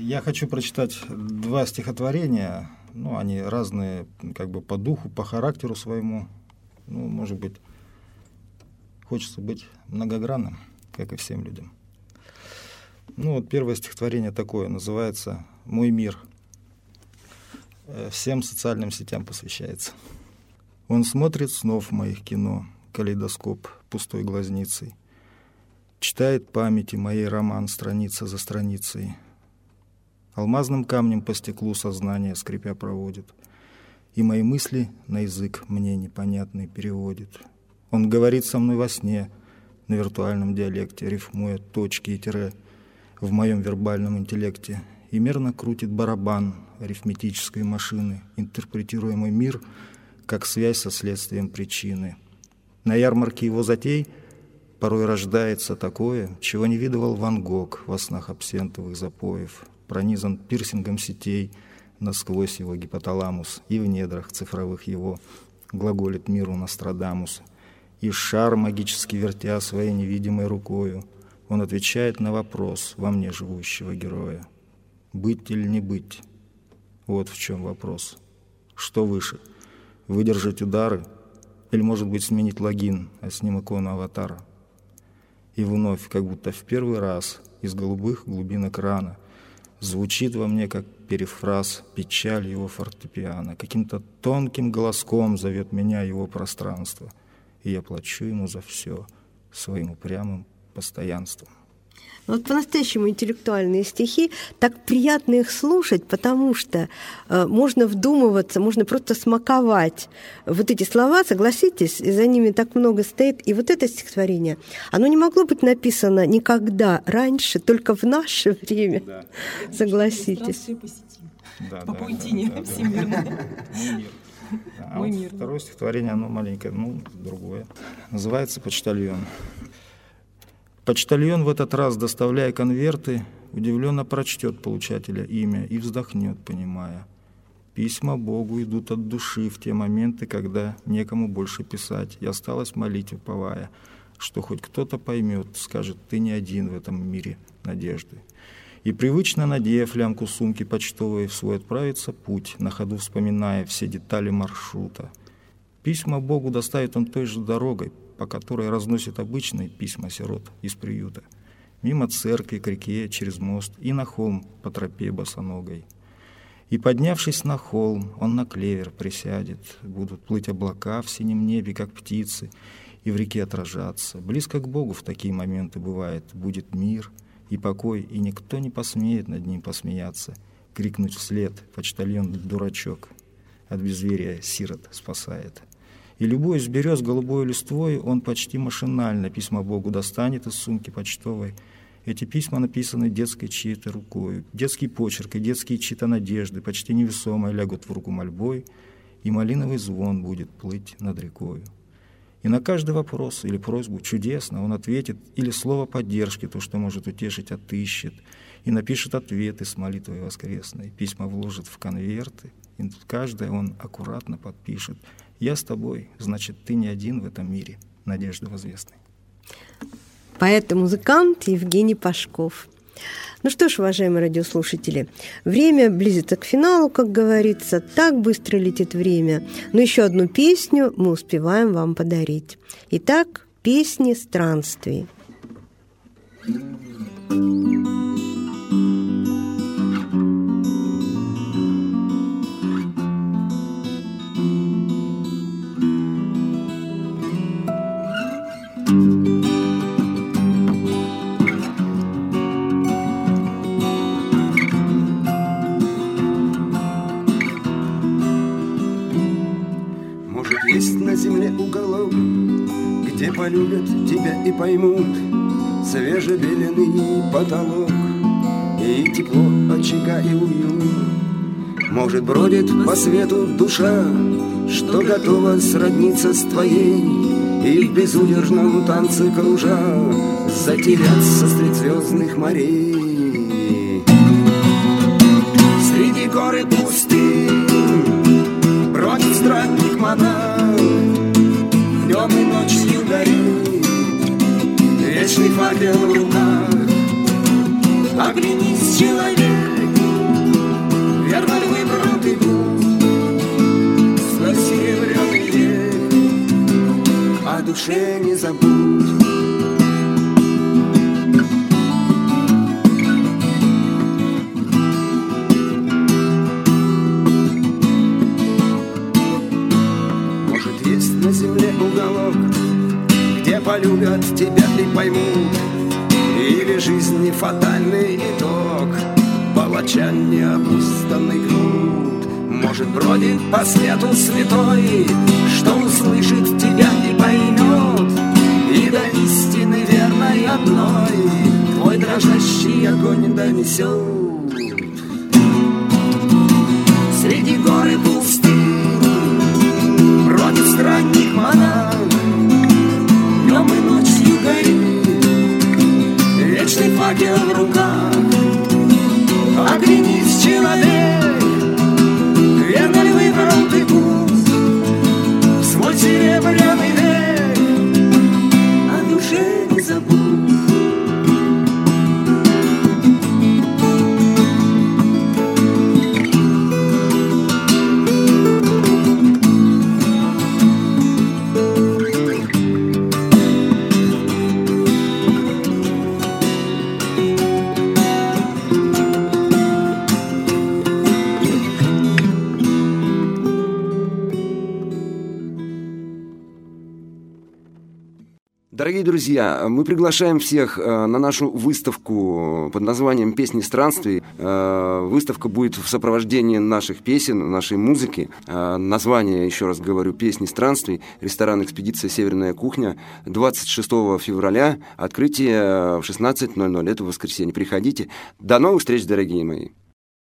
Я хочу прочитать 2 стихотворения. Они разные как бы по духу, по характеру своему. Может быть, хочется быть многогранным, как и всем людям. Первое стихотворение такое, называется «Мой мир». Всем социальным сетям посвящается. Он смотрит снов моих кино, калейдоскоп пустой глазницей, читает памяти моей роман страница за страницей, алмазным камнем по стеклу сознание скрипя проводит, и мои мысли на язык мне непонятный переводит. Он говорит со мной во сне на виртуальном диалекте, рифмуя точки и тире в моем вербальном интеллекте, и мерно крутит барабан арифметической машины, интерпретируя мой мир как связь со следствием причины. На ярмарке его затей порой рождается такое, чего не видывал Ван Гог во снах абсентовых запоев, пронизан пирсингом сетей насквозь его гипоталамус, и в недрах цифровых его глаголит миру Нострадамус. И шар, магически вертя своей невидимой рукою, он отвечает на вопрос во мне живущего героя. Быть или не быть? Вот в чем вопрос. Что выше? Выдержать удары? Или, может быть, сменить логин, а с ним икону аватара? И вновь, как будто в первый раз, из голубых глубин экрана звучит во мне, как перефраз, печаль его фортепиано. Каким-то тонким голоском зовет меня его пространство, и я плачу ему за все своим упрямым постоянством. По-настоящему интеллектуальные стихи, так приятно их слушать, потому что можно вдумываться, можно просто смаковать вот эти слова, согласитесь, и за ними так много стоит. И вот это стихотворение, оно не могло быть написано никогда раньше, только в наше время, да. Согласитесь. По паутине всемирной. Мой мир. Второе стихотворение, оно маленькое, другое. Называется «Почтальон». Почтальон в этот раз, доставляя конверты, удивленно прочтет получателя имя и вздохнет, понимая. Письма Богу идут от души в те моменты, когда некому больше писать, и осталось молить, уповая, что хоть кто-то поймет, скажет, ты не один в этом мире надежды. И привычно, надеяв лямку сумки почтовой, в свой отправится путь, на ходу вспоминая все детали маршрута. Письма Богу доставит он той же дорогой, по которой разносит обычные письма сирот из приюта. Мимо церкви, к реке, через мост и на холм по тропе босоногой. И, поднявшись на холм, он на клевер присядет. Будут плыть облака в синем небе, как птицы, и в реке отражаться. Близко к Богу в такие моменты бывает. Будет мир и покой, и никто не посмеет над ним посмеяться. Крикнуть вслед: почтальон дурачок, от безверия сирот спасает. И любой из берез голубой листвой он почти машинально письма Богу достанет из сумки почтовой. Эти письма написаны детской чьей-то рукой. Детский почерк и детские чьи-то надежды почти невесомо лягут в руку мольбой, и малиновый звон будет плыть над рекою. И на каждый вопрос или просьбу чудесно он ответит, или слово поддержки, то, что может утешить, отыщет, и напишет ответы с молитвой воскресной. Письма вложит в конверты, и каждое он аккуратно подпишет. «Я с тобой, значит, ты не один в этом мире, надежды возвестной». Поэт и музыкант Евгений Пашков. Ну что ж, уважаемые радиослушатели, время близится к финалу, как говорится, так быстро летит время. Но еще одну песню мы успеваем вам подарить. Итак, песни странствий. Где полюбят тебя и поймут свежебеленый потолок и тепло очага и уют. Может, бродит по свету душа, что готова сродниться с твоей, и в безудержном танце кружа затеряться средь звездных морей. Среди гор и пустынь бродит странник-монах, днем и ночью горит вечный факел в руках. Оглянись, человек, душе не забудь. Может, есть на земле уголок, где полюбят тебя и поймут, или жизни фатальный итог, палача неопустанный кнут. Может, бродит по свету святой, что услышит тебя и поймет, и до истины верной одной твой дрожащий огонь донесет. Среди гор и пустынь бродит странник монах, днем и ночью горит вечный факел в руках. Оглянись, человек, верно ли выбрал ты путь в свой серебряный век, о душе не забудь. Дорогие друзья, мы приглашаем всех на нашу выставку под названием «Песни странствий». Выставка будет в сопровождении наших песен, нашей музыки. Название, еще раз говорю, «Песни странствий». Ресторан «Экспедиция Северная кухня». 26 февраля. Открытие в 16:00. Это воскресенье. Приходите. До новых встреч, дорогие мои.